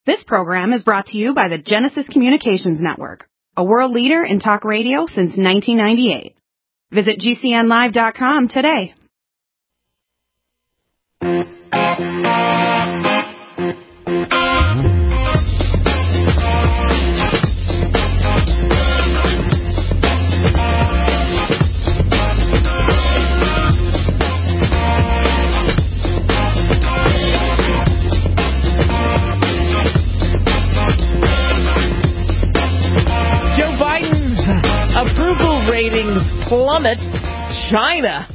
This program is brought to you by the Genesis Communications Network, a world leader in talk radio since 1998. Visit GCNlive.com today. Approval ratings plummet. China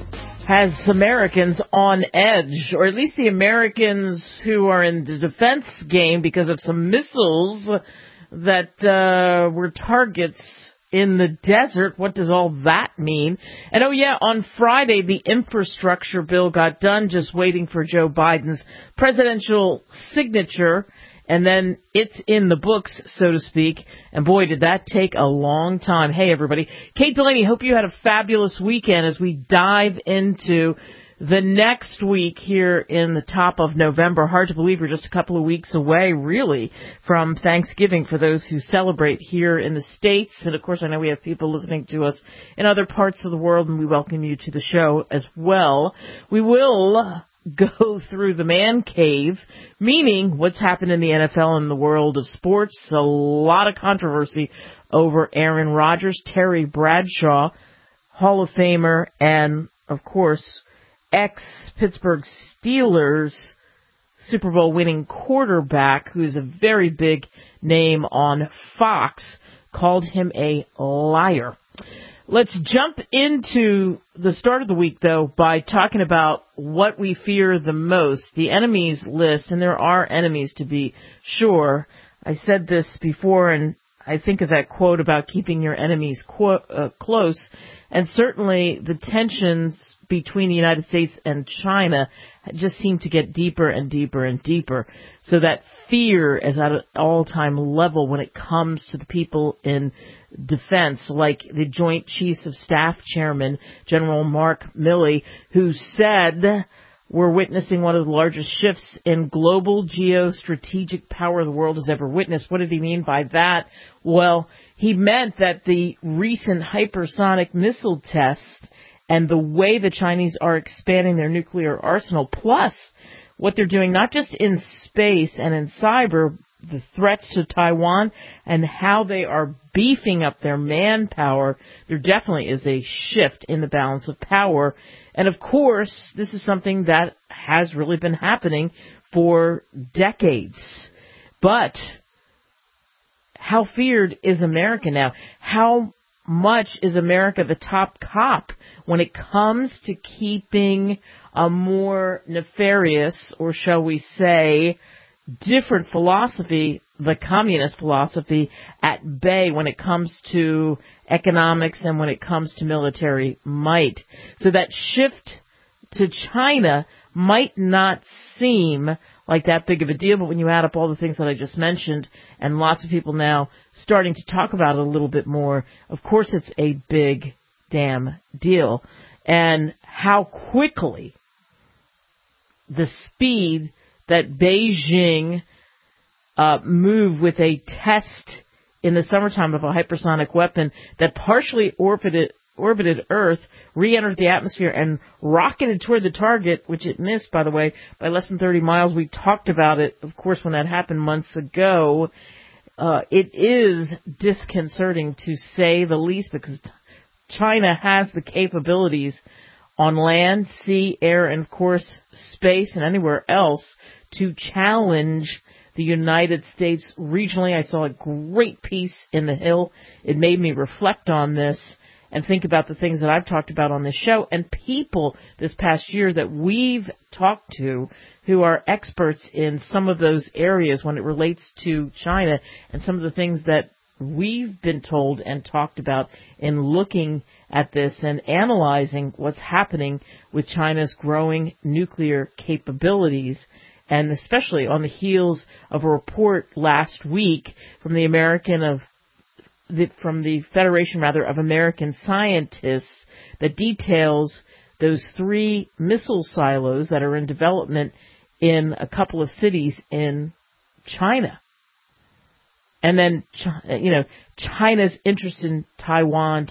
has Americans on edge, or at least the Americans who are in the defense game because of some missiles that were targets in the desert. What does all that mean? And oh yeah, on Friday, the infrastructure bill got done, just waiting for Joe Biden's presidential signature. And then it's in the books, so to speak. And boy, did that take a long time. Hey, everybody. Kate Delaney, hope you had a fabulous weekend as we dive into the next week here in the top of November. Hard to believe we're just a couple of weeks away, really, from Thanksgiving for those who celebrate here in the States. And, of course, I know we have people listening to us in other parts of the world, and we welcome you to the show as well. We will go through the man cave, meaning what's happened in the NFL and the world of sports. A lot of controversy over Aaron Rodgers, Terry Bradshaw, Hall of Famer, and, of course, ex-Pittsburgh Steelers Super Bowl winning quarterback, who's a very big name on Fox, called him a liar. Let's jump into the start of the week, though, by talking about what we fear the most, the enemies list, and there are enemies to be sure. I said this before, and I think of that quote about keeping your enemies close, and certainly the tensions between the United States and China just seem to get deeper and deeper and deeper. So that fear is at an all-time level when it comes to the people in defense, like the Joint Chiefs of Staff Chairman, General Mark Milley, who said we're witnessing one of the largest shifts in global geostrategic power the world has ever witnessed. What did he mean by that? Well, he meant that the recent hypersonic missile test and the way the Chinese are expanding their nuclear arsenal, plus what they're doing not just in space and in cyber, the threats to Taiwan, and how they are beefing up their manpower, there definitely is a shift in the balance of power. And of course, this is something that has really been happening for decades. But how feared is America now? How much is America the top cop when it comes to keeping a more nefarious, or shall we say, different philosophy, the communist philosophy, at bay when it comes to economics and when it comes to military might? So that shift to China might not seem like that big of a deal, but when you add up all the things that I just mentioned, and lots of people now starting to talk about it a little bit more, of course it's a big damn deal. And how quickly the speed that Beijing moved with a test in the summertime of a hypersonic weapon that partially orbited Earth, re-entered the atmosphere, and rocketed toward the target, which it missed, by the way, by less than 30 miles. We talked about it, of course, when that happened months ago. It is disconcerting, to say the least, because China has the capabilities on land, sea, air, and, of course, space and anywhere else to challenge the United States regionally. I saw a great piece in The Hill. It made me reflect on this and think about the things that I've talked about on this show, and people this past year that we've talked to who are experts in some of those areas when it relates to China, and some of the things that we've been told and talked about in looking at this and analyzing what's happening with China's growing nuclear capabilities, and especially on the heels of a report last week from the Federation of American Scientists that details those 3 missile silos that are in development in a couple of cities in China. And then, China's interest in Taiwan.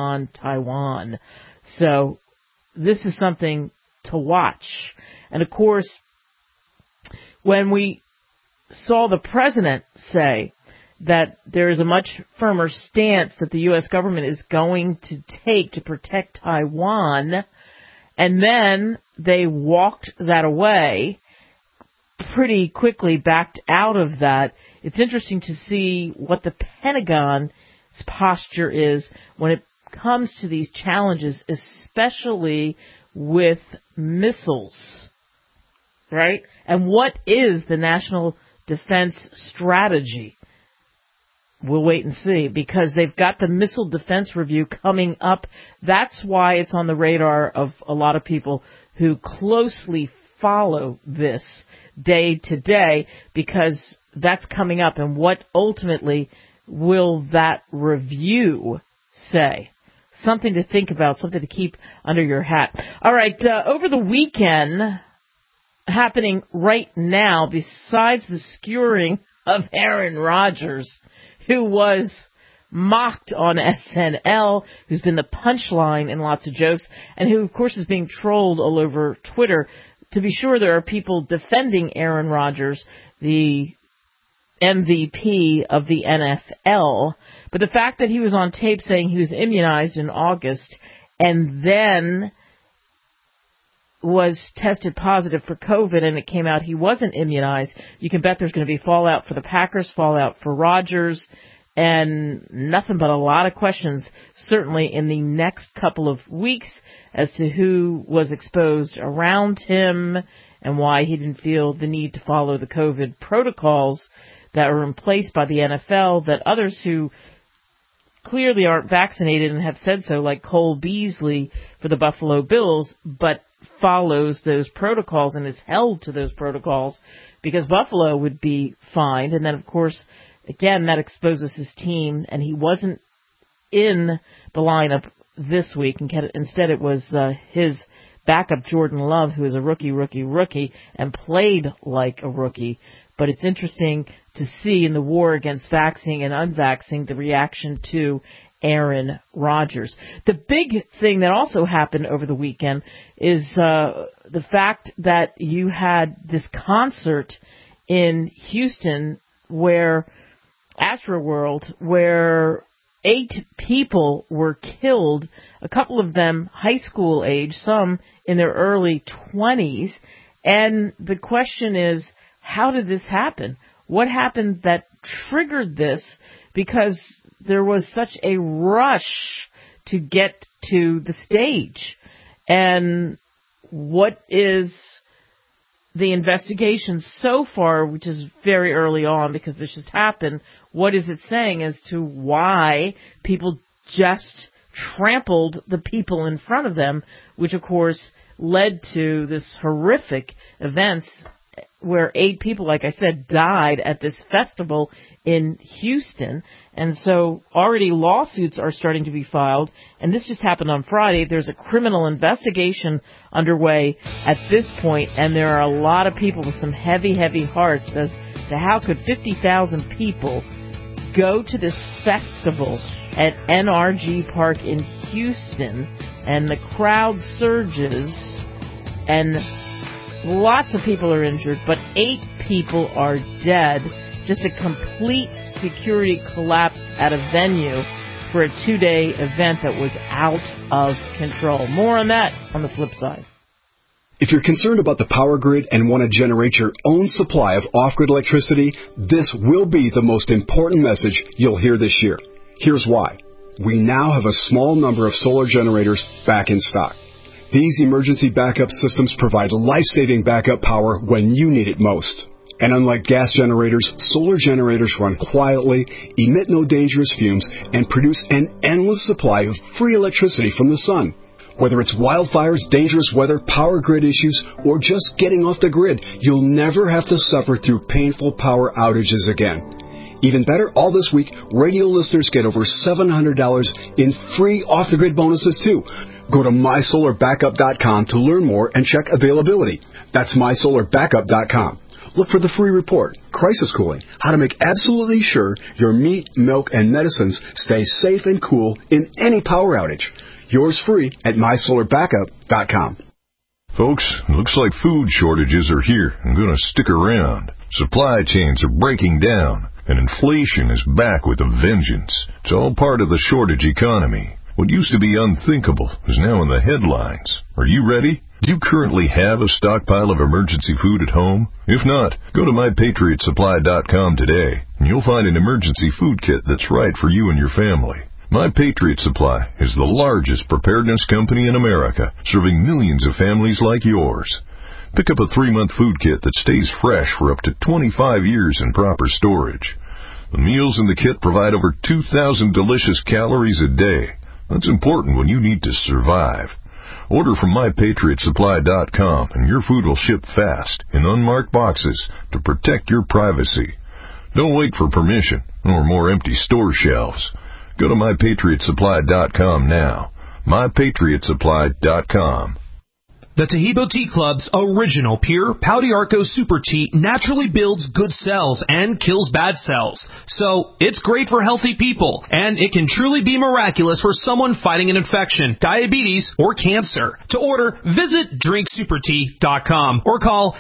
So this is something to watch. And of course, when we saw the president say that there is a much firmer stance that the U.S. government is going to take to protect Taiwan, and then they walked that away, pretty quickly backed out of that, it's interesting to see what the Pentagon's posture is when it comes to these challenges, especially with missiles, right? And what is the national defense strategy? We'll wait and see, because they've got the Missile Defense Review coming up. That's why it's on the radar of a lot of people who closely follow this day to day, because that's coming up. And what ultimately will that review say? Something to think about, something to keep under your hat. All right, over the weekend, happening right now, besides the skewering of Aaron Rodgers, who was mocked on SNL, who's been the punchline in lots of jokes, and who, of course, is being trolled all over Twitter. To be sure, there are people defending Aaron Rodgers, the MVP of the NFL, but the fact that he was on tape saying he was immunized in August and then was tested positive for COVID and it came out he wasn't immunized, you can bet there's going to be fallout for the Packers, fallout for Rodgers, and nothing but a lot of questions, certainly in the next couple of weeks, as to who was exposed around him and why he didn't feel the need to follow the COVID protocols that were in place by the NFL, that others who clearly aren't vaccinated and have said so, like Cole Beasley for the Buffalo Bills, but follows those protocols and is held to those protocols, because Buffalo would be fined. And then, of course, again, that exposes his team, and he wasn't in the lineup this week. Instead, it was his backup, Jordan Love, who is a rookie, and played like a rookie. But it's interesting to see in the war against vaxxing and unvaxxing the reaction to Aaron Rodgers. The big thing that also happened over the weekend is the fact that you had this concert in Houston, Astroworld, where 8 people were killed, a couple of them high school age, some in their early 20s. And the question is, how did this happen? What happened that triggered this? Because there was such a rush to get to the stage. And what is the investigation so far, which is very early on because this just happened, what is it saying as to why people just trampled the people in front of them, which of course led to this horrific events where 8 people, like I said, died at this festival in Houston. And so already lawsuits are starting to be filed. And this just happened on Friday. There's a criminal investigation underway at this point, and there are a lot of people with some heavy, heavy hearts as to how could 50,000 people go to this festival at NRG Park in Houston, and the crowd surges, and lots of people are injured, but 8 people are dead. Just a complete security collapse at a venue for a 2-day event that was out of control. More on that on the flip side. If you're concerned about the power grid and want to generate your own supply of off-grid electricity, this will be the most important message you'll hear this year. Here's why. We now have a small number of solar generators back in stock. These emergency backup systems provide life-saving backup power when you need it most. And unlike gas generators, solar generators run quietly, emit no dangerous fumes, and produce an endless supply of free electricity from the sun. Whether it's wildfires, dangerous weather, power grid issues, or just getting off the grid, you'll never have to suffer through painful power outages again. Even better, all this week, radio listeners get over $700 in free off-the-grid bonuses too. Go to mysolarbackup.com to learn more and check availability. That's mysolarbackup.com. look for the free report, Crisis Cooling, how to make absolutely sure your meat, milk, and medicines stay safe and cool in any power outage. Yours free at MySolarBackup.com. Folks, looks like food shortages are here and going to stick around. Supply chains are breaking down, and inflation is back with a vengeance. It's all part of the shortage economy. What used to be unthinkable is now in the headlines. Are you ready? Do you currently have a stockpile of emergency food at home? If not, go to MyPatriotSupply.com today, and you'll find an emergency food kit that's right for you and your family. My Patriot Supply is the largest preparedness company in America, serving millions of families like yours. Pick up a 3-month food kit that stays fresh for up to 25 years in proper storage. The meals in the kit provide over 2,000 delicious calories a day. That's important when you need to survive. Order from MyPatriotSupply.com and your food will ship fast in unmarked boxes to protect your privacy. Don't wait for permission or more empty store shelves. Go to MyPatriotSupply.com now. MyPatriotSupply.com. The Taheebo Tea Club's original pure Pau d'Arco Super Tea naturally builds good cells and kills bad cells. So, it's great for healthy people, and it can truly be miraculous for someone fighting an infection, diabetes, or cancer. To order, visit drinksupertea.com or call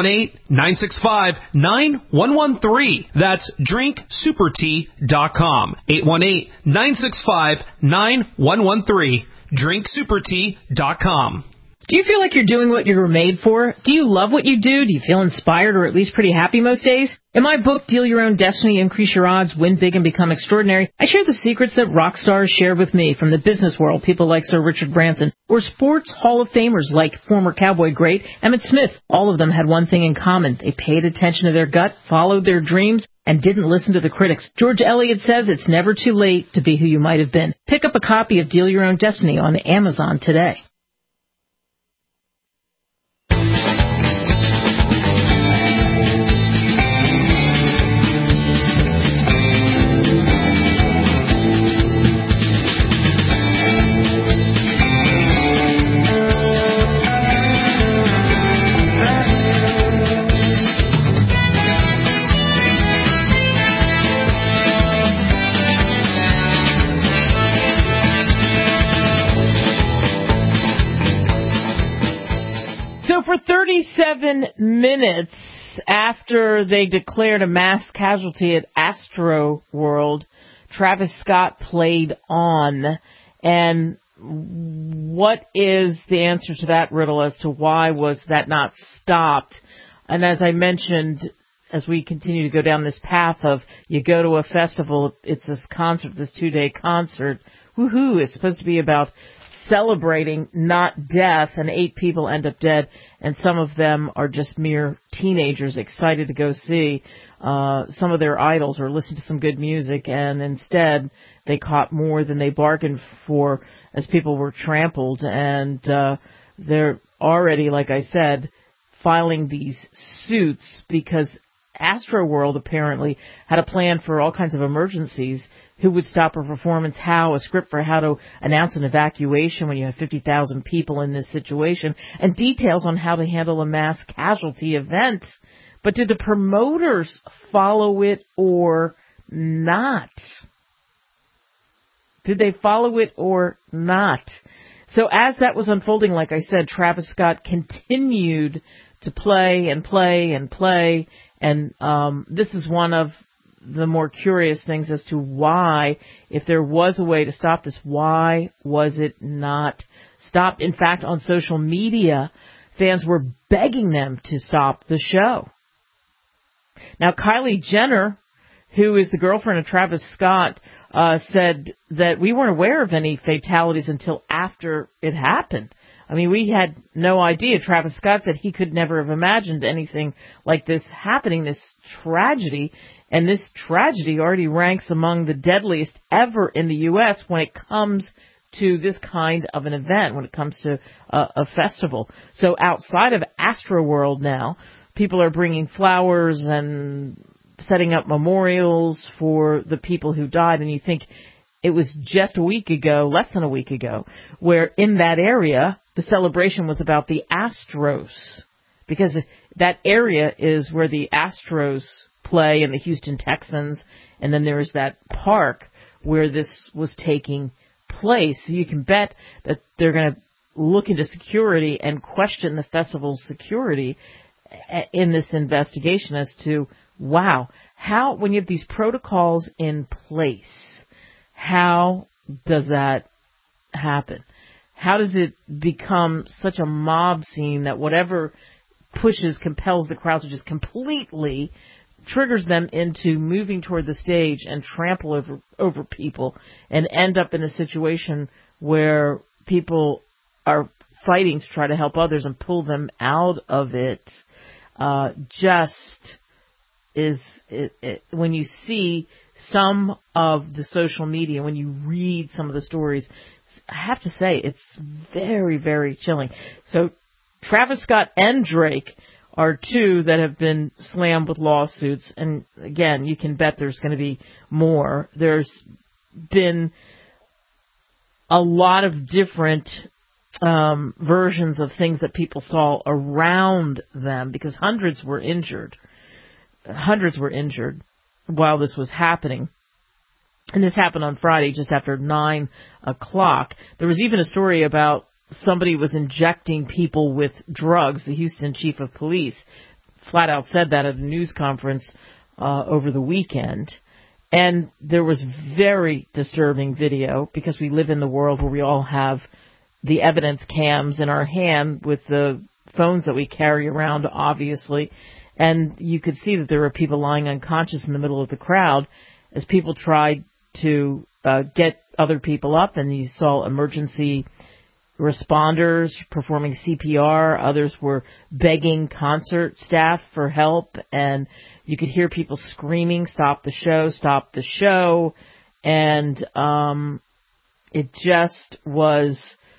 818-965-9113. That's drinksupertea.com. 818-965-9113. drinksupertea.com. Do you feel like you're doing what you were made for? Do you love what you do? Do you feel inspired or at least pretty happy most days? In my book, Deal Your Own Destiny, Increase Your Odds, Win Big and Become Extraordinary, I share the secrets that rock stars shared with me from the business world, people like Sir Richard Branson, or sports Hall of Famers like former Cowboy great Emmitt Smith. All of them had one thing in common. They paid attention to their gut, followed their dreams, and didn't listen to the critics. George Eliot says it's never too late to be who you might have been. Pick up a copy of Deal Your Own Destiny on Amazon today. So for 37 minutes after they declared a mass casualty at Astro World, Travis Scott played on. And what is the answer to that riddle as to why was that not stopped? And as I mentioned, as we continue to go down this path of you go to a festival, it's this concert, this 2-day concert, woohoo, it's supposed to be about celebrating, not death, and 8 people end up dead, and some of them are just mere teenagers excited to go see some of their idols or listen to some good music, and instead they caught more than they bargained for as people were trampled, and they're already, like I said, filing these suits because Astroworld apparently had a plan for all kinds of emergencies. Who would stop a performance? How? A script for how to announce an evacuation when you have 50,000 people in this situation, and details on how to handle a mass casualty event. But did the promoters follow it or not? Did they follow it or not? So as that was unfolding, like I said, Travis Scott continued to play and play and play, and this is one of the more curious things as to why, if there was a way to stop this, why was it not stopped? In fact, on social media, fans were begging them to stop the show. Now, Kylie Jenner, who is the girlfriend of Travis Scott, said that we weren't aware of any fatalities until after it happened. I mean, we had no idea. Travis Scott said he could never have imagined anything like this happening, this tragedy. And this tragedy already ranks among the deadliest ever in the U.S. when it comes to this kind of an event, when it comes to a festival. So outside of Astroworld now, people are bringing flowers and setting up memorials for the people who died. And you think it was just a week ago, less than a week ago, where in that area, the celebration was about the Astros, because that area is where the Astros play and the Houston Texans, and then there's that park where this was taking place. So you can bet that they're going to look into security and question the festival's security in this investigation as to, wow, how, when you have these protocols in place, how does that happen? How does it become such a mob scene that whatever compels the crowd to just completely triggers them into moving toward the stage and trample over people and end up in a situation where people are fighting to try to help others and pull them out of it? When you see some of the social media, when you read some of the stories, I have to say it's very, very chilling. So Travis Scott and Drake are two that have been slammed with lawsuits. And again, you can bet there's going to be more. There's been a lot of different versions of things that people saw around them, because hundreds were injured while this was happening. And this happened on Friday just after 9 o'clock. There was even a story about somebody was injecting people with drugs. The Houston chief of police flat out said that at a news conference over the weekend. And there was very disturbing video, because we live in the world where we all have the evidence cams in our hand with the phones that we carry around, obviously. And you could see that there were people lying unconscious in the middle of the crowd as people tried to get other people up, and you saw emergency responders performing CPR. Others were begging concert staff for help, and you could hear people screaming, "Stop the show, stop the show." And it just was,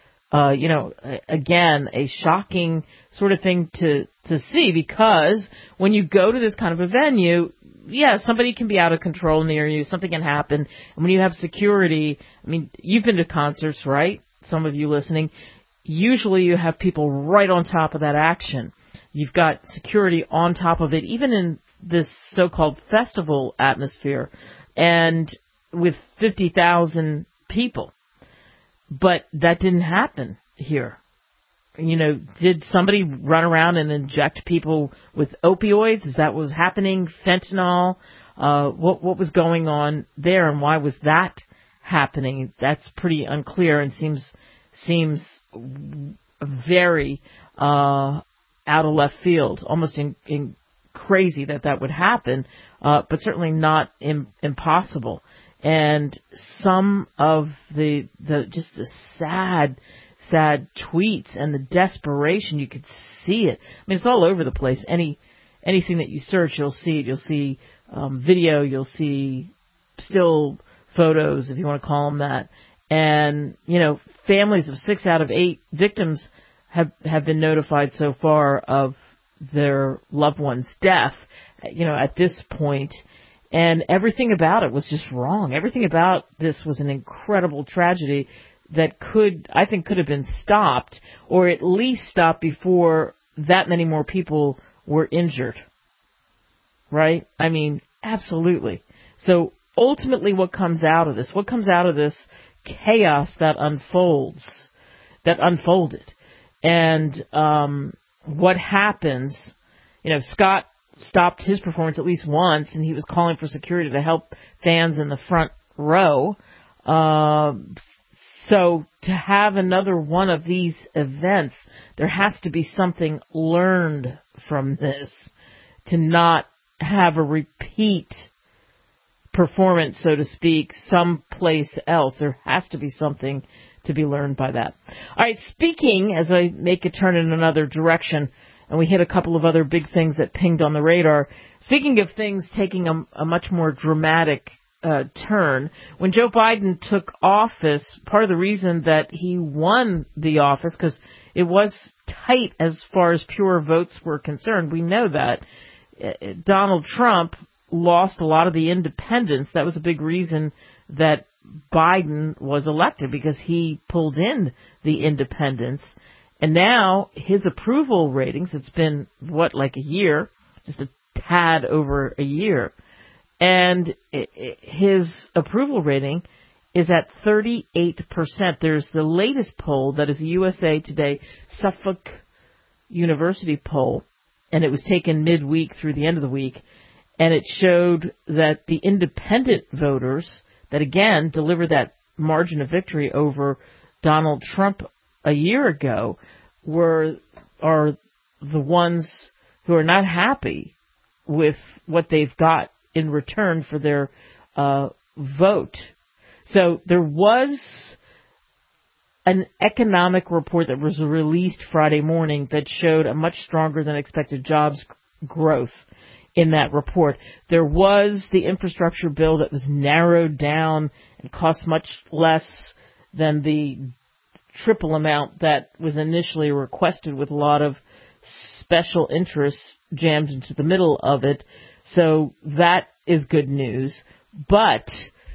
again, a shocking sort of thing to see, because when you go to this kind of a venue, yeah, somebody can be out of control near you, something can happen. And when you have security, I mean, you've been to concerts, right? Some of you listening, usually you have people right on top of that action. You've got security on top of it, even in this so-called festival atmosphere, and with 50,000 people. But that didn't happen here. Did somebody run around and inject people with opioids? Is that what was happening? Fentanyl? What was going on there, and why was that happening? That's pretty unclear and seems very out of left field, almost in crazy that would happen, but certainly not impossible. And some of the sad tweets and the desperation, you could see it. I mean, it's all over the place. Anything that you search, you'll see it. You'll see video, you'll see still photos, if you want to call them that. And, families of 6 out of 8 victims have been notified so far of their loved one's death, at this point. And everything about it was just wrong. Everything about this was an incredible tragedy that I think could have been stopped, or at least stopped before that many more people were injured. Right? I mean, absolutely. So ultimately what comes out of this chaos that unfolded, and what happens, Scott stopped his performance at least once, and he was calling for security to help fans in the front row. So to have another one of these events, there has to be something learned from this, to not have a repeat performance, so to speak, someplace else. There has to be something to be learned by that. All right, speaking, as I make a turn in another direction, and we hit a couple of other big things that pinged on the radar. Speaking of things taking a much more dramatic turn, when Joe Biden took office, part of the reason that he won the office, because it was tight as far as pure votes were concerned, we know that. Donald Trump lost a lot of the independents. That was a big reason that Biden was elected, because he pulled in the independents. And now his approval ratings, it's been, like a year, just a tad over a year. And his approval rating is at 38%. There's the latest poll that is a USA Today Suffolk University poll, and it was taken midweek through the end of the week, and it showed that the independent voters that, again, delivered that margin of victory over Donald Trump a year ago are the ones who are not happy with what they've got in return for their vote. So there was an economic report that was released Friday morning that showed a much stronger than expected jobs growth in that report. There was the infrastructure bill that was narrowed down and cost much less than the triple amount that was initially requested, with a lot of special interests jammed into the middle of it. So that is good news. But,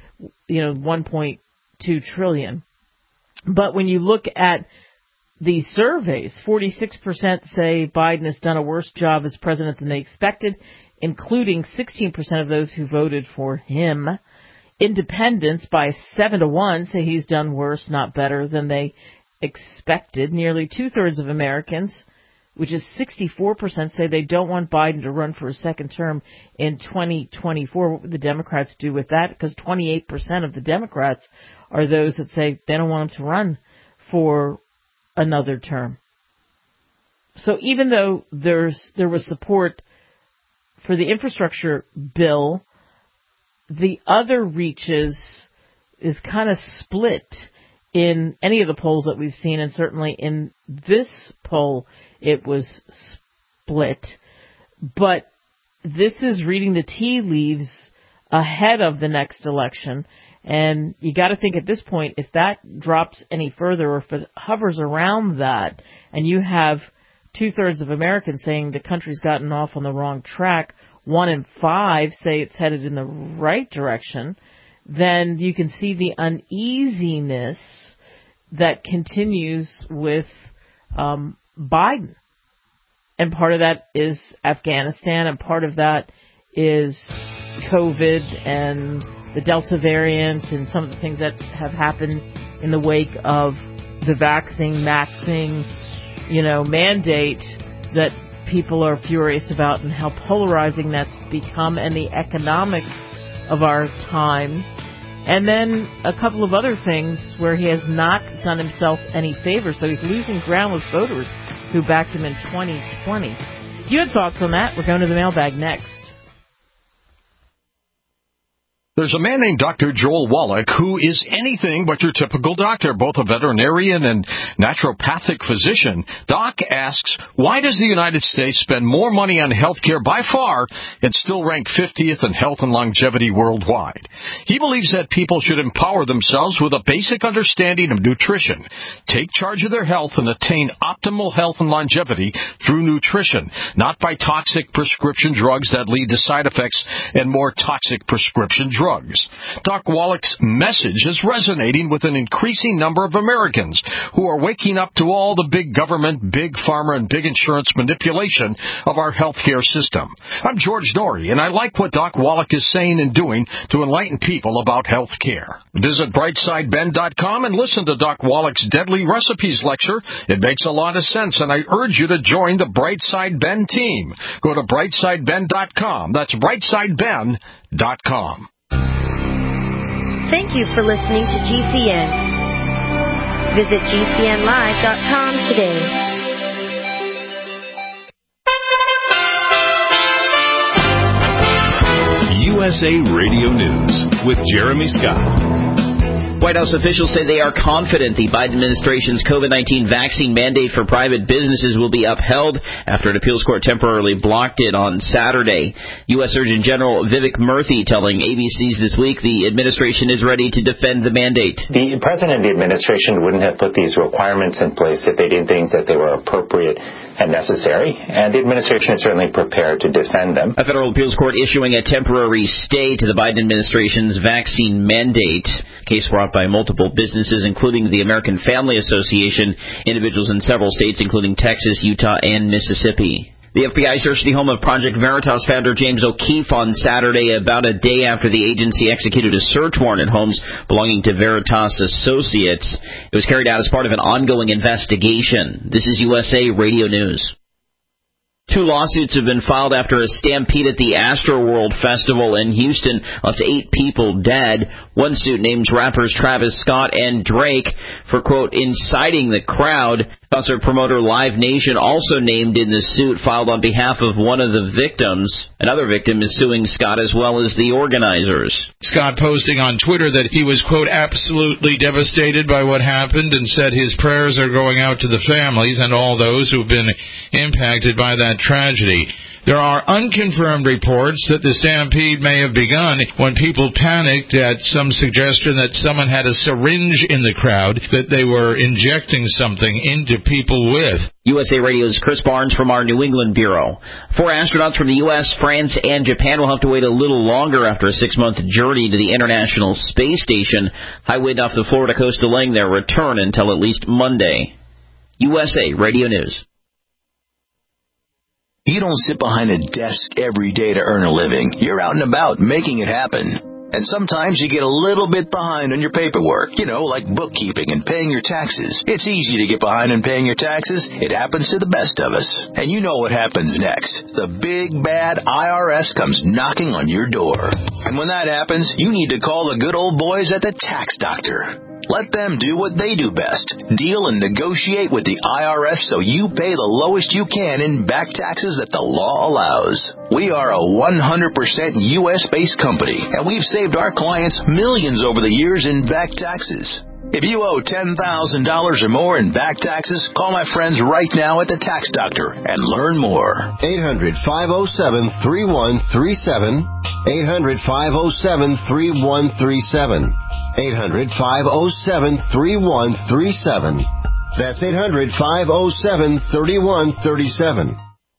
$1.2 trillion. But when you look at the surveys, 46% say Biden has done a worse job as president than they expected, including 16% of those who voted for him. Independents, by 7-1, say he's done worse, not better, than they expected. Nearly two-thirds of Americans, which is 64%, say they don't want Biden to run for a second term in 2024. What would the Democrats do with that? Because 28% of the Democrats are those that say they don't want him to run for another term. So even though there was support for the infrastructure bill, the other reaches is kind of split in any of the polls that we've seen, and certainly in this poll it was split. But this is reading the tea leaves ahead of the next election, and you got to think at this point, if that drops any further, or if it hovers around that, and you have two-thirds of Americans saying the country's gotten off on the wrong track, 1 in 5 say it's headed in the right direction, then you can see the uneasiness that continues with Biden. And part of that is Afghanistan, and part of that is COVID and the Delta variant and some of the things that have happened in the wake of the maxing, mandate that people are furious about, and how polarizing that's become, and the economics of our times. And then a couple of other things where he has not done himself any favor, so he's losing ground with voters who backed him in 2020. If you had thoughts on that, we're going to the mailbag next. There's a man named Dr. Joel Wallach who is anything but your typical doctor, both a veterinarian and naturopathic physician. Doc asks, why does the United States spend more money on health care by far and still rank 50th in health and longevity worldwide? He believes that people should empower themselves with a basic understanding of nutrition, take charge of their health, and attain optimal health and longevity through nutrition, not by toxic prescription drugs that lead to side effects and more toxic prescription drugs. Doc Wallach's message is resonating with an increasing number of Americans who are waking up to all the big government, big pharma, and big insurance manipulation of our healthcare system. I'm George Norrie, and I like what Doc Wallach is saying and doing to enlighten people about health care. Visit brightsideben.com and listen to Doc Wallach's Deadly Recipes lecture. It makes a lot of sense, and I urge you to join the Brightside Ben team. Go to brightsideben.com. That's brightsideben.com. Thank you for listening to GCN. Visit GCNlive.com today. USA Radio News with Jeremy Scott. White House officials say they are confident the Biden administration's COVID-19 vaccine mandate for private businesses will be upheld after an appeals court temporarily blocked it on Saturday. U.S. Surgeon General Vivek Murthy telling ABC's This Week the administration is ready to defend the mandate. The president and the administration wouldn't have put these requirements in place if they didn't think that they were appropriate and necessary, and the administration is certainly prepared to defend them. A federal appeals court issuing a temporary stay to the Biden administration's vaccine mandate. Case brought by multiple businesses, including the American Family Association, individuals in several states, including Texas, Utah, and Mississippi. The FBI searched the home of Project Veritas founder James O'Keefe on Saturday, about a day after the agency executed a search warrant at homes belonging to Veritas associates. It was carried out as part of an ongoing investigation. This is USA Radio News. 2 lawsuits have been filed after a stampede at the Astroworld Festival in Houston left 8 people dead. One suit names rappers Travis Scott and Drake for, quote, inciting the crowd. Concert promoter Live Nation also named in the suit filed on behalf of one of the victims. Another victim is suing Scott as well as the organizers. Scott posting on Twitter that he was, quote, absolutely devastated by what happened and said his prayers are going out to the families and all those who've been impacted by that tragedy. There are unconfirmed reports that the stampede may have begun when people panicked at some suggestion that someone had a syringe in the crowd that they were injecting something into people with. USA Radio's Chris Barnes from our New England Bureau. 4 astronauts from the U.S., France, and Japan will have to wait a little longer after a 6-month journey to the International Space Station. High wind off the Florida coast delaying their return until at least Monday. USA Radio News. You don't sit behind a desk every day to earn a living. You're out and about making it happen. And sometimes you get a little bit behind on your paperwork, like bookkeeping and paying your taxes. It's easy to get behind on paying your taxes. It happens to the best of us. And you know what happens next. The big, bad IRS comes knocking on your door. And when that happens, you need to call the good old boys at the Tax Doctor. Let them do what they do best. Deal and negotiate with the IRS so you pay the lowest you can in back taxes that the law allows. We are a 100% U.S.-based company, and we've saved our clients millions over the years in back taxes. If you owe $10,000 or more in back taxes, call my friends right now at the Tax Doctor and learn more. 800-507-3137. 800-507-3137. 800-507-3137. That's 800-507-3137.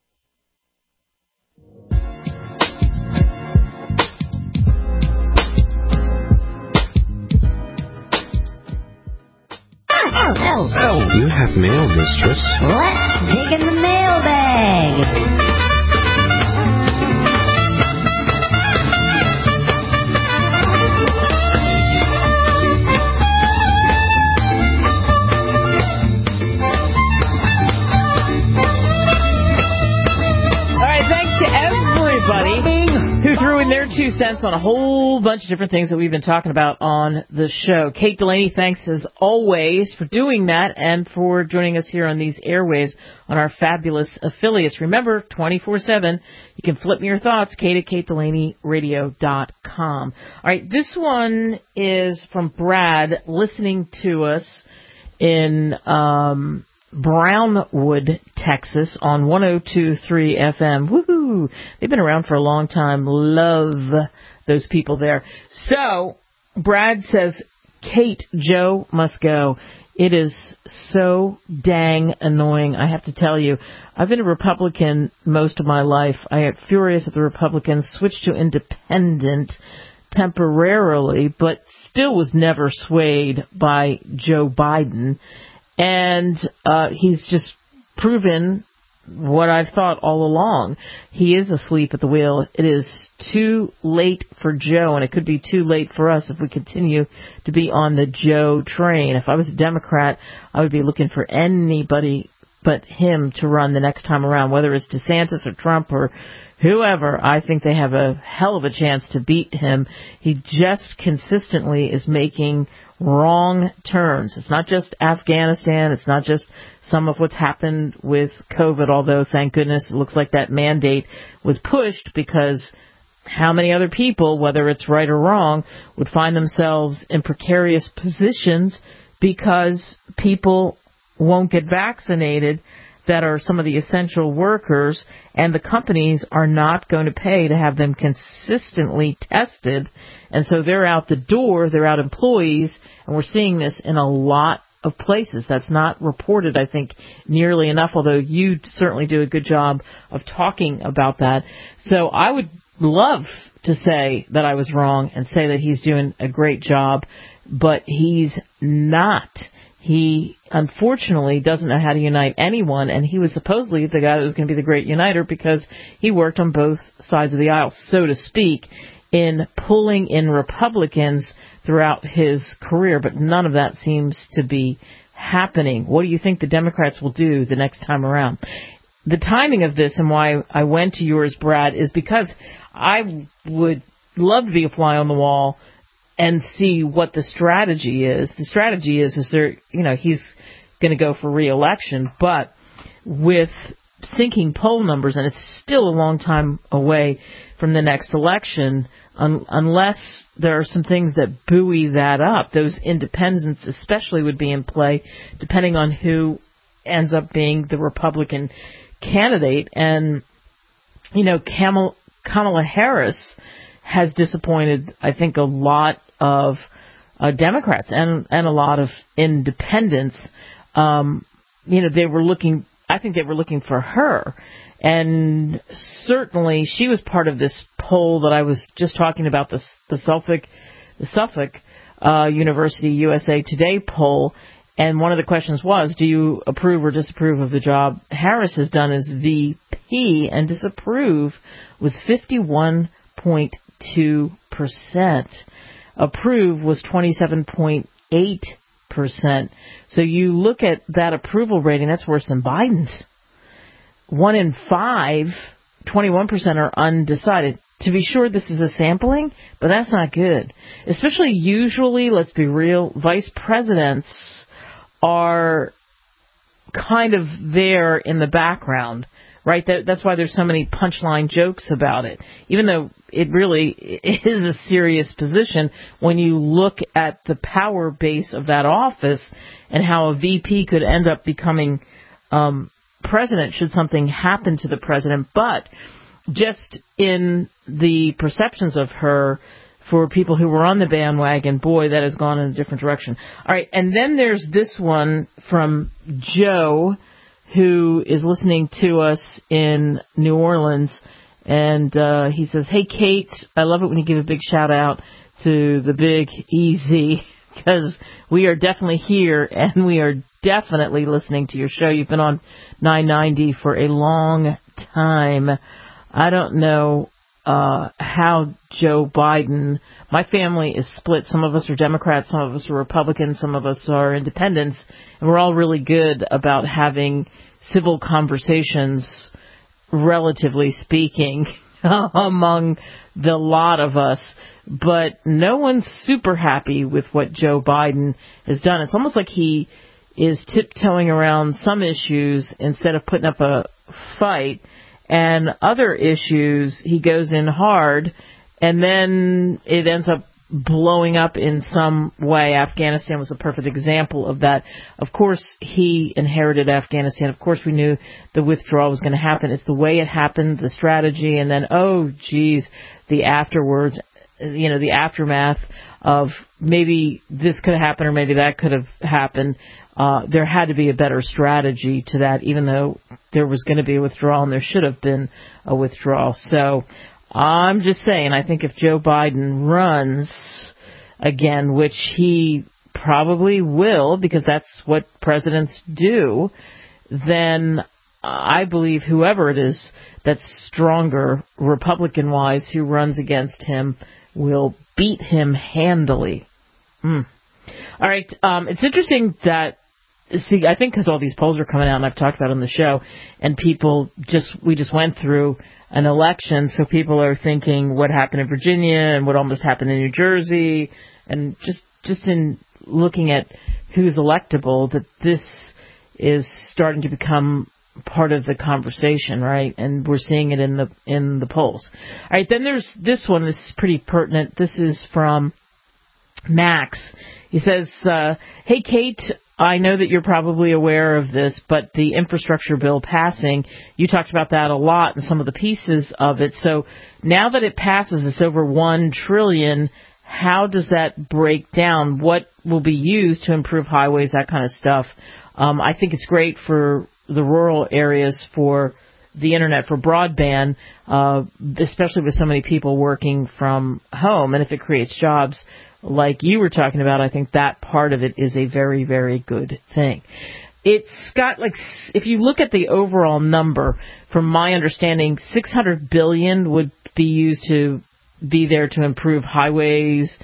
Oh, you have mail, mistress. Let's dig in the mailbag. Who threw in their 2 cents on a whole bunch of different things that we've been talking about on the show. Kate Delaney, thanks as always for doing that and for joining us here on these airwaves on our fabulous affiliates. Remember, 24/7, you can flip me your thoughts, kate@KateDelaneyRadio.com. All right, this one is from Brad, listening to us in Brownwood, Texas on 102.3 FM. Woohoo! They've been around for a long time. Love those people there. So, Brad says, Kate, Joe must go. It is so dang annoying, I have to tell you. I've been a Republican most of my life. I am furious that the Republicans switched to independent temporarily, but still was never swayed by Joe Biden. And he's just proven what I've thought all along. He is asleep at the wheel. It is too late for Joe, and it could be too late for us if we continue to be on the Joe train. If I was a Democrat, I would be looking for anybody but him to run the next time around, whether it's DeSantis or Trump or whoever. I think they have a hell of a chance to beat him. He just consistently is making wrong turns. It's not just Afghanistan. It's not just some of what's happened with COVID, although, thank goodness, it looks like that mandate was pushed because how many other people, whether it's right or wrong, would find themselves in precarious positions because people won't get vaccinated that are some of the essential workers, and the companies are not going to pay to have them consistently tested. And so they're out the door, they're out employees, and we're seeing this in a lot of places. That's not reported, I think, nearly enough, although you certainly do a good job of talking about that. So I would love to say that I was wrong and say that he's doing a great job, but he's not. He, unfortunately, doesn't know how to unite anyone, and he was supposedly the guy that was going to be the great uniter because he worked on both sides of the aisle, so to speak, in pulling in Republicans throughout his career, but none of that seems to be happening. What do you think the Democrats will do the next time around? The timing of this and why I went to yours, Brad, is because I would love to be a fly on the wall and see what the strategy is. The strategy is there, he's going to go for re-election, but with sinking poll numbers, and it's still a long time away from the next election, unless there are some things that buoy that up. Those independents especially would be in play, depending on who ends up being the Republican candidate. And, Kamala Harris has disappointed, I think, a lot of Democrats and a lot of independents. They were looking for her. And certainly she was part of this poll that I was just talking about, the Suffolk University USA Today poll. And one of the questions was, do you approve or disapprove of the job Harris has done as VP? And disapprove was 51.2%. Approve was 27.8%. So you look at that approval rating, that's worse than Biden's. 1 in 5, 21% are undecided. To be sure, this is a sampling, but that's not good. Especially usually, let's be real, vice presidents are kind of there in the background, right? That's why there's so many punchline jokes about it, even though it really is a serious position when you look at the power base of that office and how a VP could end up becoming president should something happen to the president. But just in the perceptions of her, for people who were on the bandwagon, boy, that has gone in a different direction. All right, and then there's this one from Joe, who is listening to us in New Orleans, and he says, hey, Kate, I love it when you give a big shout-out to the Big EZ, because we are definitely here, and we are definitely listening to your show. You've been on 990 for a long time. I don't know how Joe Biden, my family is split. Some of us are Democrats, some of us are Republicans, some of us are independents, and we're all really good about having civil conversations, relatively speaking, among the lot of us. But no one's super happy with what Joe Biden has done. It's almost like he is tiptoeing around some issues instead of putting up a fight. And other issues, he goes in hard, and then it ends up blowing up in some way. Afghanistan was a perfect example of that. Of course, he inherited Afghanistan. Of course, we knew the withdrawal was going to happen. It's the way it happened, the strategy, and then, the afterwards, the aftermath of maybe this could have happened or maybe that could have happened. There had to be a better strategy to that, even though there was going to be a withdrawal and there should have been a withdrawal. So I'm just saying, I think if Joe Biden runs again, which he probably will, because that's what presidents do, then I believe whoever it is that's stronger, Republican-wise, who runs against him will beat him handily. All right. It's interesting that, I think because all these polls are coming out, and I've talked about it on the show, and we just went through an election, so people are thinking what happened in Virginia and what almost happened in New Jersey, and just in looking at who's electable, that this is starting to become part of the conversation, right? And we're seeing it in the polls. All right, then there's this one. This is pretty pertinent. This is from Max. He says, hey, Kate, I know that you're probably aware of this, but the infrastructure bill passing, you talked about that a lot and some of the pieces of it. So now that it passes, it's over $1 trillion. how does that break down? What will be used to improve highways, that kind of stuff? I think it's great for the rural areas for the Internet, for broadband, especially with so many people working from home. And if it creates jobs like you were talking about, I think that part of it is a very, very good thing. It's got, like, if you look at the overall number, from my understanding, $600 billion would be used to be there to improve highways,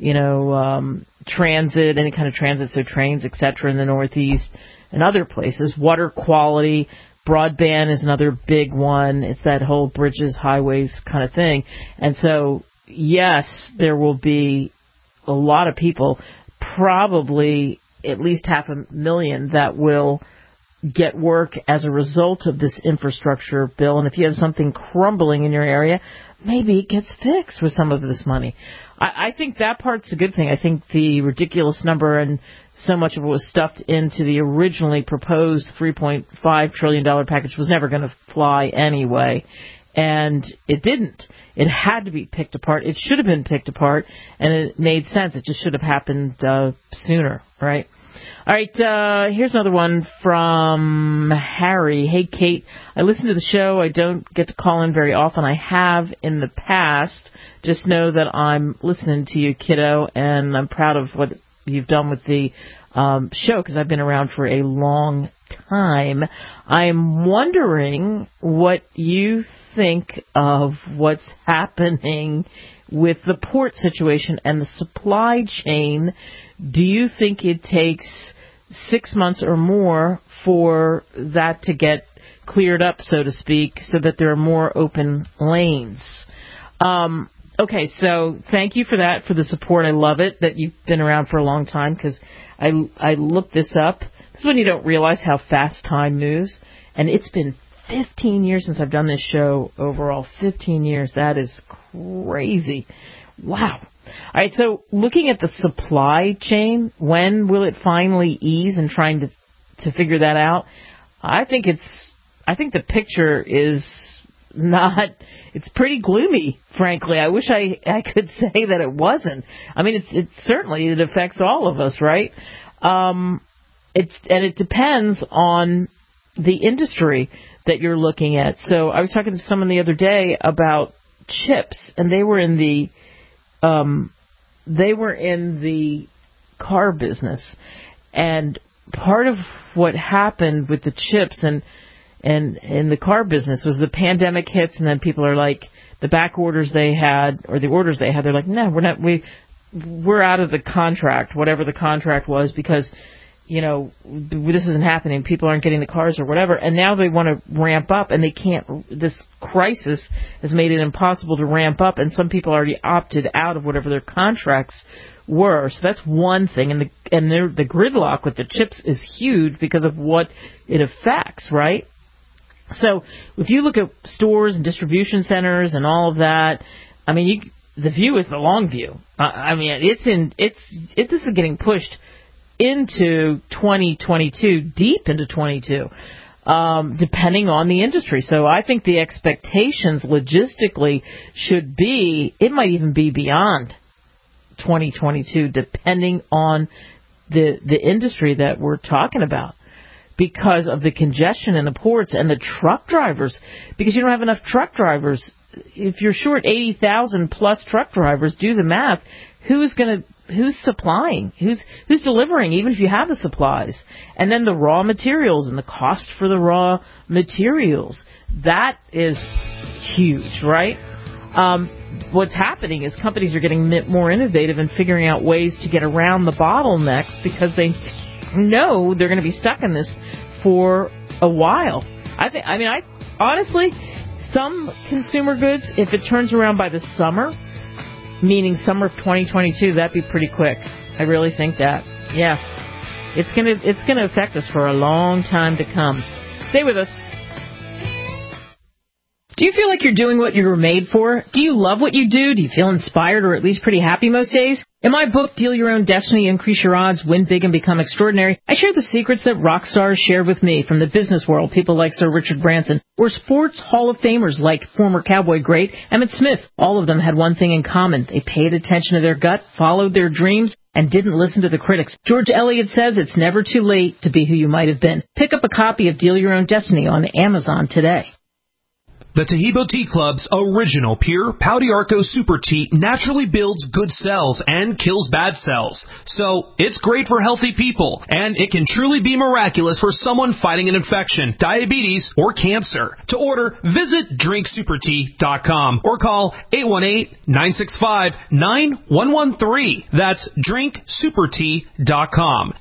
transit, any kind of transit, so trains, etc., in the Northeast and other places. Water quality, broadband is another big one. It's that whole bridges, highways kind of thing. And so, yes, there will be a lot of people, probably at least 500,000, that will get work as a result of this infrastructure bill. And if you have something crumbling in your area, maybe it gets fixed with some of this money. I think that part's a good thing. I think the ridiculous number, and so much of it was stuffed into the originally proposed $3.5 trillion package, was never going to fly anyway. And it didn't. It had to be picked apart. It should have been picked apart, and it made sense. It just should have happened sooner, right? All right, here's another one from Harry. Hey, Kate, I listen to the show. I don't get to call in very often. I have in the past. Just know that I'm listening to you, kiddo, and I'm proud of what you've done with the show, because I've been around for a long time. I'm wondering what you think of what's happening with the port situation and the supply chain. Do you think it takes 6 months or more for that to get cleared up, so to speak, so that there are more open lanes? Okay, so thank you for that, for the support. I love it that you've been around for a long time, because I looked this up. This is when you don't realize how fast time moves. And it's been 15 years since I've done this show overall. 15 years. That is crazy. Wow. All right, so looking at the supply chain, when will it finally ease, and trying to figure that out? I think the picture is not, it's pretty gloomy, frankly. I wish I could say that it wasn't. I mean, it certainly, it affects all of us, right? It depends on the industry that you're looking at. So I was talking to someone the other day about chips, and they were in the car business. And part of what happened with the chips and in the car business was the pandemic hits, and then people are like, the back orders they had, or the orders they had, they're like, no, we're out of the contract, whatever the contract was, because, this isn't happening. People aren't getting the cars or whatever. And now they want to ramp up, and they can't. This crisis has made it impossible to ramp up, and some people already opted out of whatever their contracts were. So that's one thing. And the gridlock with the chips is huge because of what it affects, right? So if you look at stores and distribution centers and all of that, I mean, the view is the long view. I mean, this is getting pushed into 2022, deep into 22, depending on the industry. So I think the expectations logistically should be, it might even be beyond 2022, depending on the industry that we're talking about, because of the congestion in the ports and the truck drivers, because you don't have enough truck drivers. If you're short 80,000 plus truck drivers, do the math. Who's supplying? Who's delivering, even if you have the supplies? And then the raw materials and the cost for the raw materials. That is huge, right? What's happening is companies are getting more innovative and figuring out ways to get around the bottlenecks, because they know they're going to be stuck in this for a while. I honestly, some consumer goods, if it turns around by the summer, meaning summer of 2022, that'd be pretty quick. I really think that. Yeah. It's gonna affect us for a long time to come. Stay with us. Do you feel like you're doing what you were made for? Do you love what you do? Do you feel inspired, or at least pretty happy most days? In my book, Deal Your Own Destiny, Increase Your Odds, Win Big and Become Extraordinary, I share the secrets that rock stars shared with me from the business world, people like Sir Richard Branson, or sports Hall of Famers like former Cowboy great Emmitt Smith. All of them had one thing in common. They paid attention to their gut, followed their dreams, and didn't listen to the critics. George Eliot says it's never too late to be who you might have been. Pick up a copy of Deal Your Own Destiny on Amazon today. The Taheebo Tea Club's original pure Pau d'Arco Super Tea naturally builds good cells and kills bad cells. So, it's great for healthy people, and it can truly be miraculous for someone fighting an infection, diabetes, or cancer. To order, visit drinksupertea.com or call 818-965-9113. That's drinksupertea.com.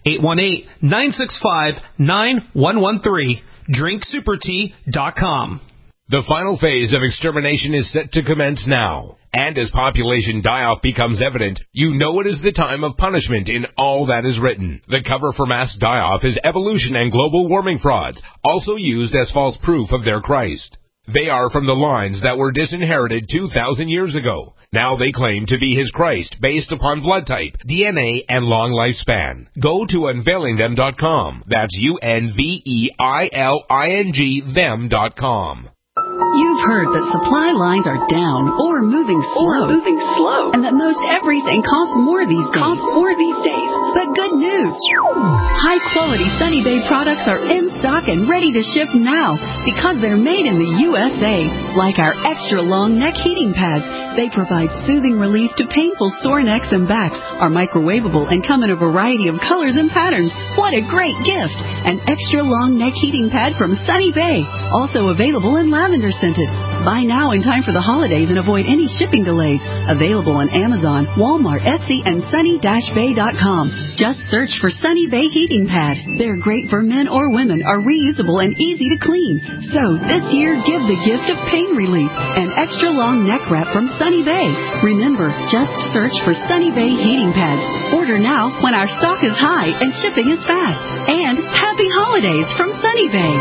818-965-9113. drinksupertea.com. The final phase of extermination is set to commence now. And as population die-off becomes evident, you know it is the time of punishment in all that is written. The cover for mass die-off is evolution and global warming frauds, also used as false proof of their Christ. They are from the lines that were disinherited 2,000 years ago. Now they claim to be his Christ based upon blood type, DNA, and long lifespan. Go to unveilingthem.com. That's UNVEILING them.com. You've heard that supply lines are down or moving slow. And that most everything costs more these days. But good news. High-quality Sunny Bay products are in stock and ready to ship now because they're made in the USA. Like our extra-long neck heating pads. They provide soothing relief to painful sore necks and backs, are microwavable, and come in a variety of colors and patterns. What a great gift! An extra-long neck heating pad from Sunny Bay. Also available in lavender scented. Buy now in time for the holidays and avoid any shipping delays. Available on Amazon, Walmart, Etsy, and sunny-bay.com. Just search for Sunny Bay Heating Pad. They're great for men or women, are reusable and easy to clean. So this year, give the gift of pain relief. An extra long neck wrap from Sunny Bay. Remember, just search for Sunny Bay Heating Pads. Order now when our stock is high and shipping is fast. And happy holidays from Sunny Bay.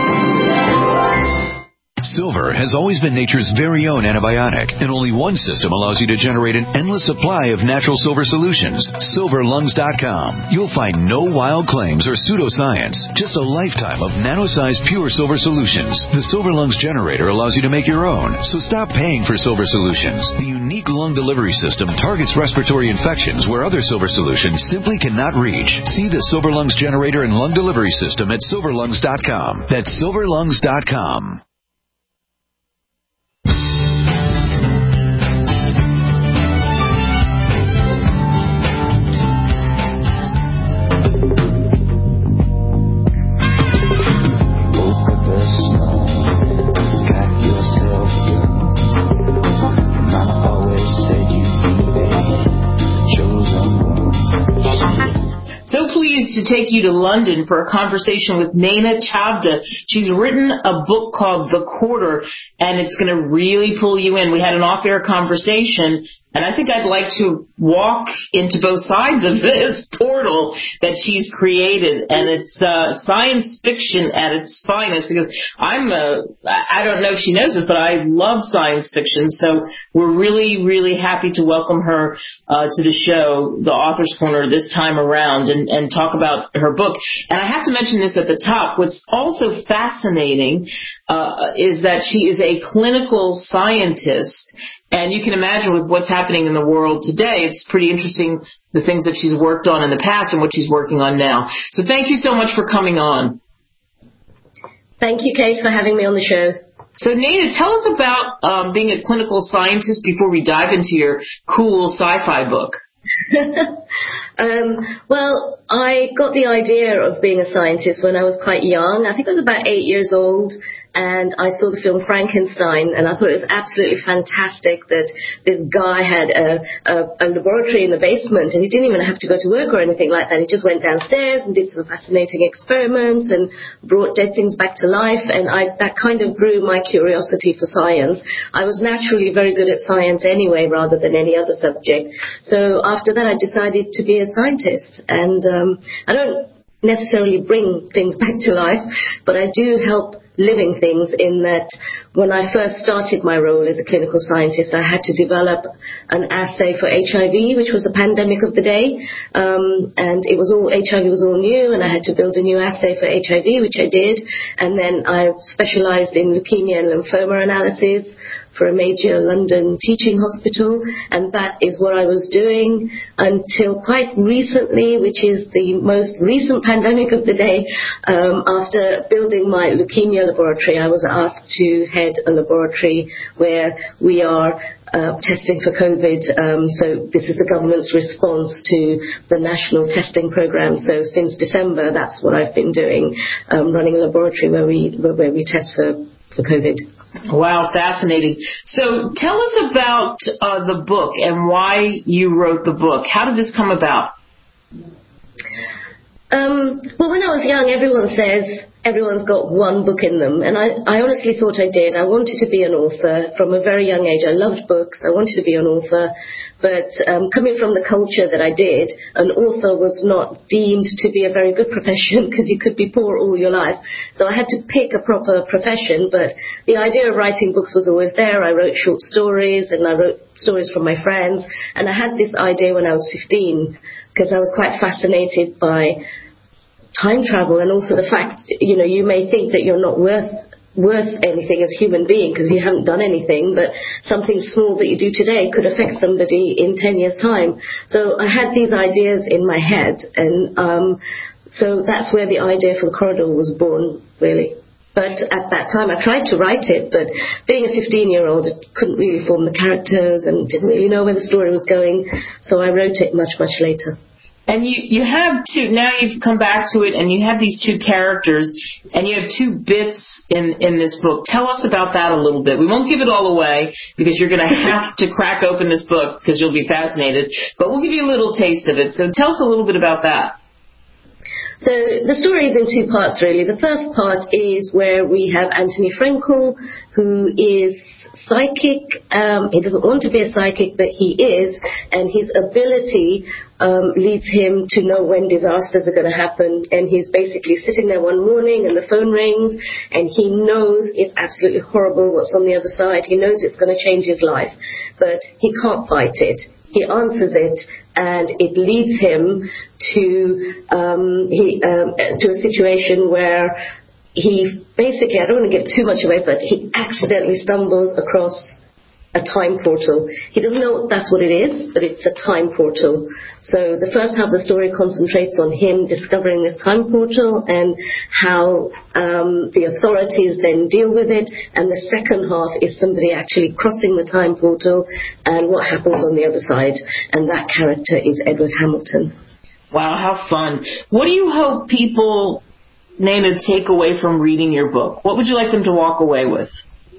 Silver has always been nature's very own antibiotic, and only one system allows you to generate an endless supply of natural silver solutions. SilverLungs.com. You'll find no wild claims or pseudoscience, just a lifetime of nano-sized pure silver solutions. The Silver Lungs generator allows you to make your own, so stop paying for silver solutions. The unique lung delivery system targets respiratory infections where other silver solutions simply cannot reach. See the Silver Lungs generator and lung delivery system at SilverLungs.com. That's SilverLungs.com. To take you to London for a conversation with Naina Chavda. She's written a book called The Quarter, and it's going to really pull you in. We had an off-air conversation, and I think I'd like to walk into both sides of this portal that she's created, and it's science fiction at its finest, because I don't know if she knows this, but I love science fiction, so we're really, really happy to welcome her to the show, the Author's Corner, this time around, and talk about her book. And I have to mention this at the top. What's also fascinating is that she is a clinical scientist, and you can imagine with what's happening in the world today, it's pretty interesting the things that she's worked on in the past and what she's working on now. So thank you so much for coming on. Thank you, Kate, for having me on the show. So, Naina, tell us about being a clinical scientist before we dive into your cool sci-fi book. Well, I got the idea of being a scientist when I was quite young. I think I was about 8 years old, and I saw the film Frankenstein, and I thought it was absolutely fantastic that this guy had a laboratory in the basement, and he didn't even have to go to work or anything like that. He just went downstairs and did some fascinating experiments and brought dead things back to life, and that kind of grew my curiosity for science. I was naturally very good at science anyway, rather than any other subject. So after that, I decided to be a scientist, and I don't necessarily bring things back to life, but I do help living things, in that when I first started my role as a clinical scientist, I had to develop an assay for HIV, which was a pandemic of the day, and HIV was all new, and I had to build a new assay for HIV, which I did, and then I specialized in leukemia and lymphoma analysis for a major London teaching hospital, and that is what I was doing until quite recently, which is the most recent pandemic of the day. After building my leukemia laboratory, I was asked to head a laboratory where we are testing for COVID. So this is the government's response to the national testing program. So since December, that's what I've been doing, running a laboratory where we test for COVID. Wow, fascinating. So tell us about the book and why you wrote the book. How did this come about? Well, when I was young, everyone says everyone's got one book in them, and I honestly thought I did. I wanted to be an author from a very young age. I loved books. I wanted to be an author, but coming from the culture that I did, an author was not deemed to be a very good profession because you could be poor all your life. So I had to pick a proper profession, but the idea of writing books was always there. I wrote short stories, and I wrote stories from my friends, and I had this idea when I was 15 because I was quite fascinated by time travel, and also the fact, you may think that you're not worth anything as a human being because you haven't done anything, but something small that you do today could affect somebody in 10 years' time. So I had these ideas in my head, and so that's where the idea for The Corridor was born, really. But at that time, I tried to write it, but being a 15-year-old, I couldn't really form the characters and didn't really know where the story was going, so I wrote it much, much later. And you have two, now you've come back to it, and you have these two characters, and you have two bits in this book. Tell us about that a little bit. We won't give it all away, because you're going to have to crack open this book, because you'll be fascinated. But we'll give you a little taste of it. So tell us a little bit about that. So the story is in two parts, really. The first part is where we have Anthony Frankel, who is psychic. He doesn't want to be a psychic, but he is, and his ability leads him to know when disasters are going to happen. And he's basically sitting there one morning, and the phone rings, and he knows it's absolutely horrible what's on the other side. He knows it's going to change his life, but he can't fight it. He answers it, and it leads him to a situation where he basically, I don't want to give too much away, but he accidentally stumbles across a time portal. He doesn't know that's what it is, but it's a time portal. So the first half of the story concentrates on him discovering this time portal and how the authorities then deal with it. And the second half is somebody actually crossing the time portal and what happens on the other side. And that character is Edward Hamilton. Wow, how fun. What do you hope people, Nana, take away from reading your book? What would you like them to walk away with?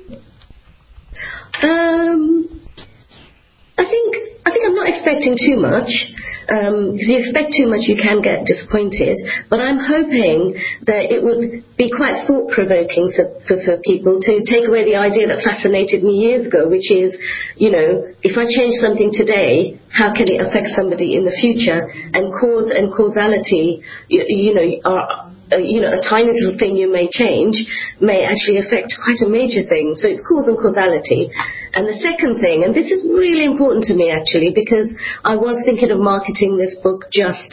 I think I'm not expecting too much, because you expect too much, you can get disappointed. But I'm hoping that it would be quite thought-provoking for people to take away the idea that fascinated me years ago, which is, if I change something today, how can it affect somebody in the future? And cause and causality, are a tiny little thing you may change may actually affect quite a major thing. So it's cause and causality. And the second thing, and this is really important to me actually, because I was thinking of marketing this book just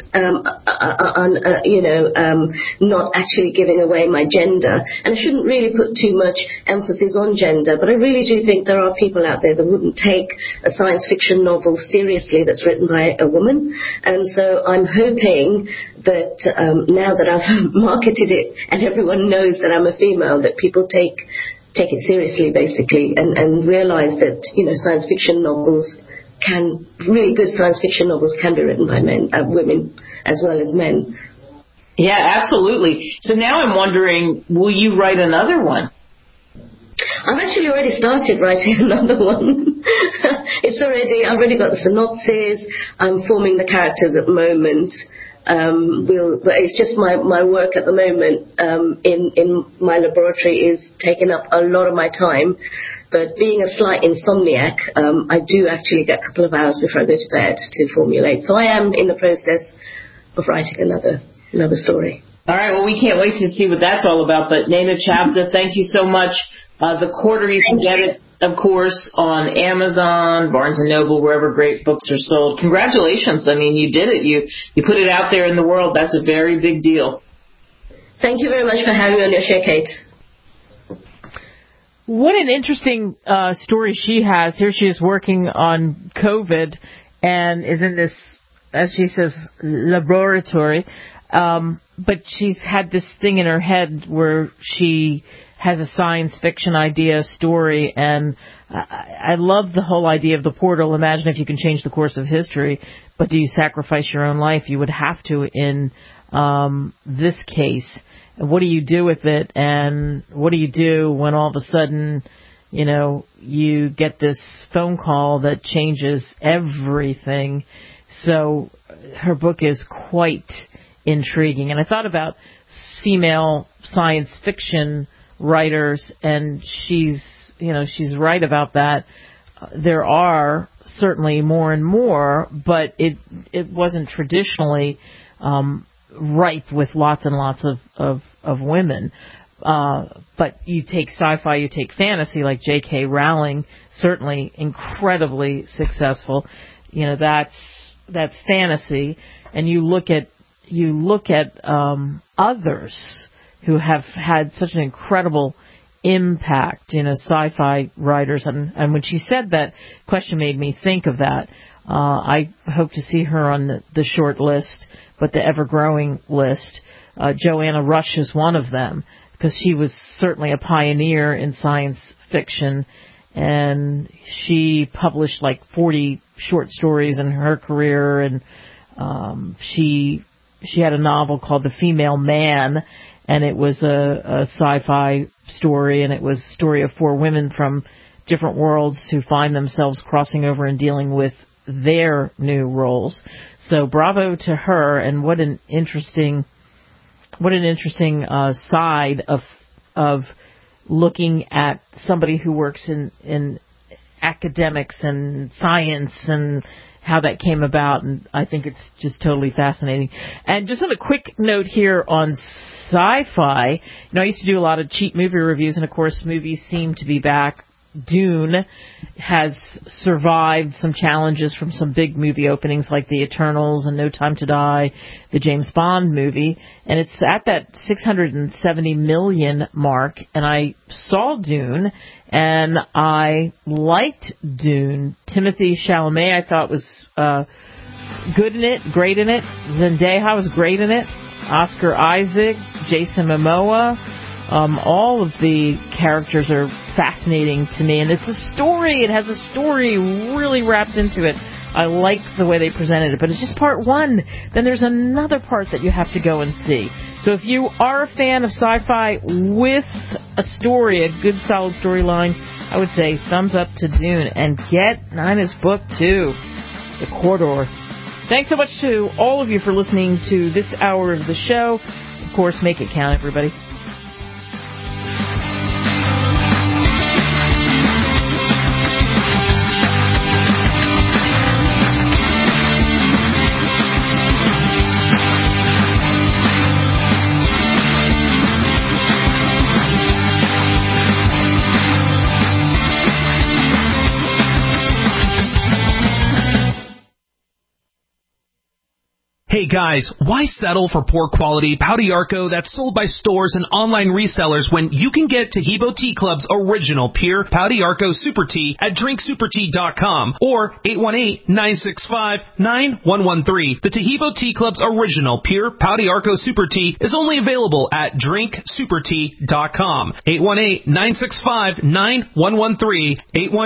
not actually giving away my gender. And I shouldn't really put too much emphasis on gender, but I really do think there are people out there that wouldn't take a science fiction novel seriously that's written by a woman. And so I'm hoping that now that I've marketed it and everyone knows that I'm a female, that people take it seriously, basically, and realize that, science fiction novels really good science fiction novels can be written by women as well as men. Yeah, absolutely. So now I'm wondering, will you write another one? I've actually already started writing another one. I've already got the synopsis. I'm forming the characters at the moment. But it's just my work at the moment in my laboratory is taking up a lot of my time. But being a slight insomniac, I do actually get a couple of hours before I go to bed to formulate. So I am in the process of writing another story. All right, well, we can't wait to see what that's all about. But Nana Chavda, thank you so much. The Quarter, you can get it, of course, on Amazon, Barnes & Noble, wherever great books are sold. Congratulations. I mean, you did it. You put it out there in the world. That's a very big deal. Thank you very much for having me on your show, Kate. What an interesting story she has. Here she is working on COVID and is in this, as she says, laboratory. But she's had this thing in her head where she has a science fiction idea, story, and I love the whole idea of the portal. Imagine if you can change the course of history, but do you sacrifice your own life? You would have to in this case. What do you do with it, and what do you do when all of a sudden, you know, you get this phone call that changes everything? So her book is quite intriguing. And I thought about female science fiction writers, and she's right about that. There are certainly more and more, but it wasn't traditionally ripe with lots and lots of women. But you take sci-fi, you take fantasy, like J.K. Rowling, certainly incredibly successful. You know, that's fantasy, and you look at others who have had such an incredible impact, you know, sci-fi writers. And when she said that, question made me think of that. I hope to see her on the short list, but the ever-growing list. Joanna Rush is one of them, because she was certainly a pioneer in science fiction, and she published like 40 short stories in her career, and she had a novel called The Female Man, and it was a sci-fi story, and it was the story of 4 women from different worlds who find themselves crossing over and dealing with their new roles. So bravo to her, and what an interesting side of looking at somebody who works in academics and science and how that came about, and I think it's just totally fascinating. And just on a quick note here on sci-fi, you know, I used to do a lot of cheap movie reviews, and of course movies seem to be back. Dune has survived some challenges from some big movie openings like The Eternals and No Time to Die, the James Bond movie, and it's at that 670 million mark, and I saw Dune, and I liked Dune. Timothy Chalamet I thought was good in it, great in it. Zendaya was great in it. Oscar Isaac, Jason Momoa. All of the characters are fascinating to me, and it's a story. It has a story really wrapped into it. I like the way they presented it, but it's just part one. Then there's another part that you have to go and see. So if you are a fan of sci-fi with a story, a good solid storyline, I would say thumbs up to Dune, and get Nina's book too, The Corridor. Thanks so much to all of you for listening to this hour of the show. Of course, make it count, everybody. Hey guys, why settle for poor quality Pau d'Arco that's sold by stores and online resellers when you can get Taheebo Tea Club's original pure Pau d'Arco Super Tea at drinksupertea.com or 818-965-9113. The Taheebo Tea Club's original pure Pau d'Arco Super Tea is only available at drinksupertea.com. 818-965-9113.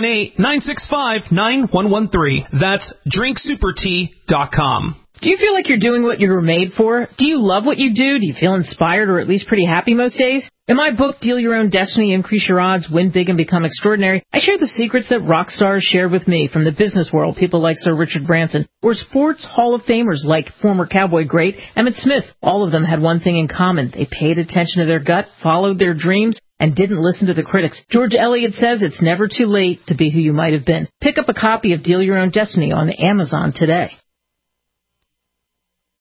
818-965-9113. That's drinksupertea.com. Do you feel like you're doing what you were made for? Do you love what you do? Do you feel inspired or at least pretty happy most days? In my book, Deal Your Own Destiny, Increase Your Odds, Win Big and Become Extraordinary, I share the secrets that rock stars shared with me from the business world, people like Sir Richard Branson, or sports Hall of Famers like former Cowboy great Emmitt Smith. All of them had one thing in common. They paid attention to their gut, followed their dreams, and didn't listen to the critics. George Eliot says it's never too late to be who you might have been. Pick up a copy of Deal Your Own Destiny on Amazon today.